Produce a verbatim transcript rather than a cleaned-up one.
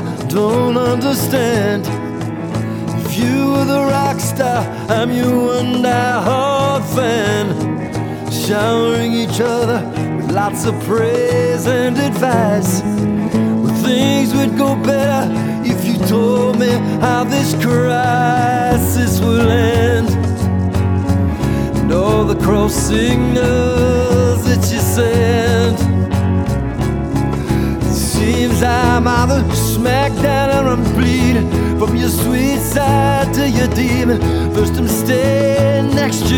don't understand. If you were the rock star, I'm your one die-hard fan, showering each other with lots of praise and advice. Well, things would go better if you told me how this crisis will end, and all the cross signals that you send. Seems I'm either smacked down or I'm bleeding from your sweet side to your demon. First I'm staying next to